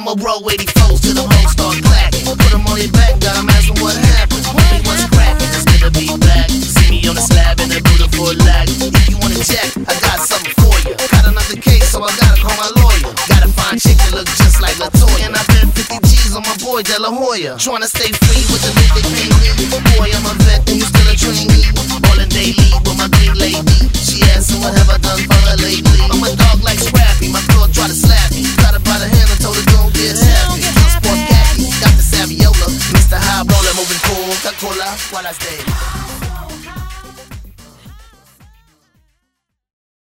I'ma roll 84s till the hoes start clacking. Put them on their back, got them asking what happened. Hey, what's cracking? It's good to be back. See me on the slab in a beautiful lag. If you wanna check, I got something for you. Got another case, so I gotta call my lawyer. Gotta find a chick that look just like LaToya. And I bet 50 G's on my boy De La Hoya. Tryna stay free with the lick they pay me. Boy, I'm a vet and you still a trainee. Ballin' daily with my big lady. She asking what have I done for her lately. I'm a dog like Scrappy, my girl try to